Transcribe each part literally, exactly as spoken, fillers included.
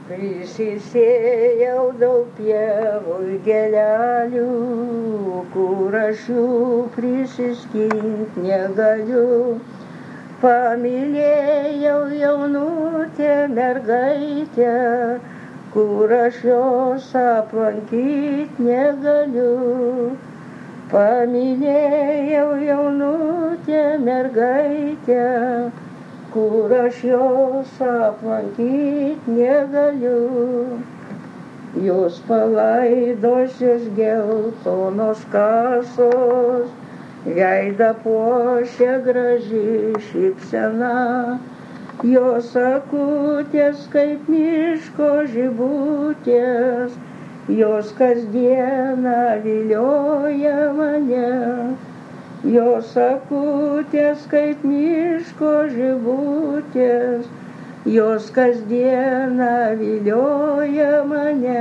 Prisisėjau daug pievų gėlelių, kur aš jų prisiskint negaliu. Pamylėjau jaunutę mergaitę, kur aš jos aplankyt negaliu. Pamylėjau jaunutę mergaitę, kur aš jos aplankyt negaliu. Jos palaidosios geltonos kasos, veidą puošia graži šypsena. Jos akutės kaip miško žibutės, jos kasdieną vilioja mane. Jos akutės kaip miško žibutės, jos kasdieną vilioja mane.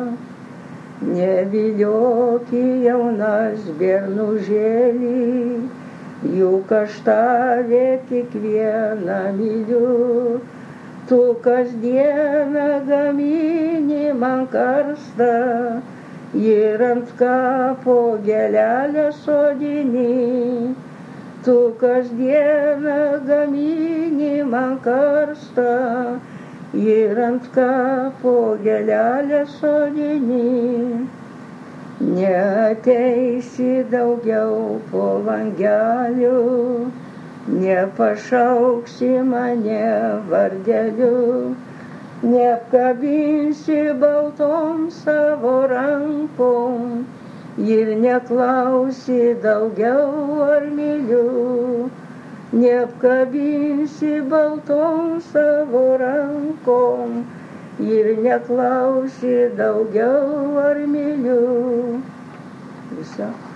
Neviliokį jaunas bernužėlį, juk aš tave kiekvieną myliu. Tu kasdieną gamini man karstą ir ant kapo gėlelę sodini. Tu kasdieną gamini man karstą ir ant kapo gėlelę sodini. Neateisi daugiau po langeliu, nepašauksi mane vardeliu, neapkabinsi baltom savo rankom ir neklausi daugiau ar myliu. Neapkabinsi baltom savo rankom ir neklausi daugiau ar myliu. Visa.